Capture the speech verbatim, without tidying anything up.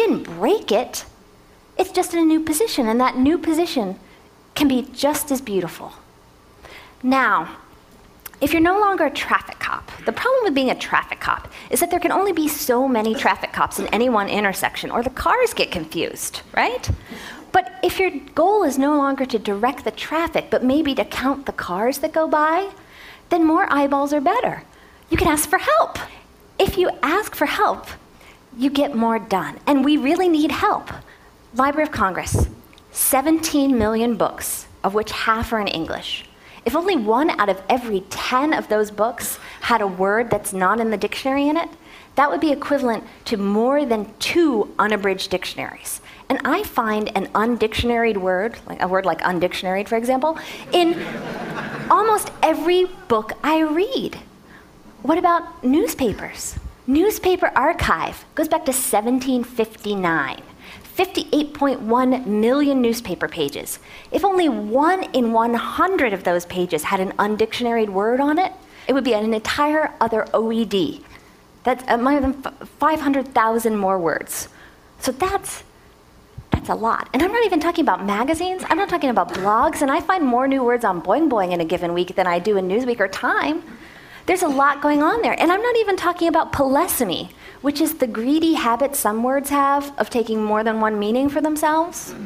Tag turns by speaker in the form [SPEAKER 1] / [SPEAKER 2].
[SPEAKER 1] didn't break it. It's just in a new position, and that new position can be just as beautiful. Now, if you're no longer a traffic cop, the problem with being a traffic cop is that there can only be so many traffic cops in any one intersection, or the cars get confused, right? But if your goal is no longer to direct the traffic, but maybe to count the cars that go by, then more eyeballs are better. You can ask for help. If you ask for help, you get more done. And we really need help. Library of Congress, seventeen million books, of which half are in English. If only one out of every ten of those books had a word that's not in the dictionary in it, that would be equivalent to more than two unabridged dictionaries. And I find an undictionaried word, like a word like undictionaried, for example, in almost every book I read. What about newspapers? Newspaper archive goes back to seventeen fifty-nine. fifty-eight point one million newspaper pages. If only one in one hundred of those pages had an undictionaried word on it, it would be an entire other O E D. That's uh, more than five hundred thousand more words. So that's, that's a lot. And I'm not even talking about magazines. I'm not talking about blogs. And I find more new words on Boing Boing in a given week than I do in Newsweek or Time. There's a lot going on there. And I'm not even talking about polysemy, which is the greedy habit some words have of taking more than one meaning for themselves.